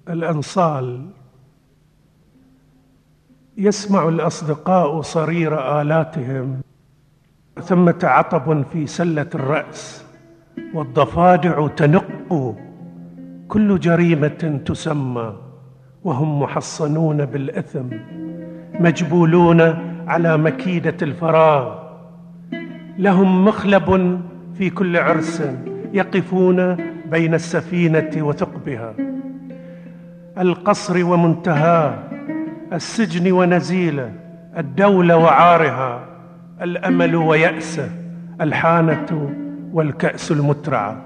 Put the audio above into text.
الأنصال يسمع الأصدقاء صرير آلاتهم، ثمة عطب في سلة الرأس والضفادع تنق، كل جريمة تسمى وهم محصنون بالإثم، مجبولون على مكيدة الفراغ، لهم مخلب في كل عرس، يقفون بين السفينة وثقبها، القصر ومنتهاه، السجن ونزيله، الدولة وعارها، الأمل ويأسه، الحانة والكأس المترعة.